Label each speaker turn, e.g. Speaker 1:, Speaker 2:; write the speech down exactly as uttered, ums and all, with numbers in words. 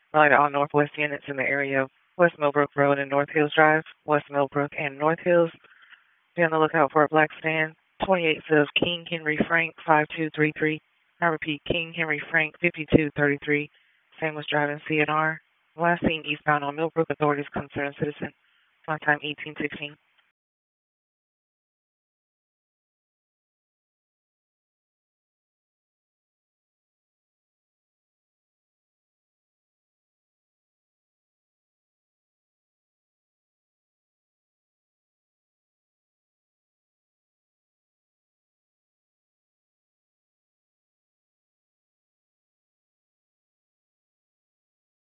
Speaker 1: Rely to all Northwest units in the area of West Millbrook Road and North Hills Drive, West Millbrook and North Hills. Be on the lookout for a black sedan. twenty-eight says King Henry Frank five two three three. I repeat, King Henry Frank fifty-two thirty-three. Same was driving C N R. Last seen eastbound on Millbrook. Authorities concerned citizen. My time eighteen sixteen.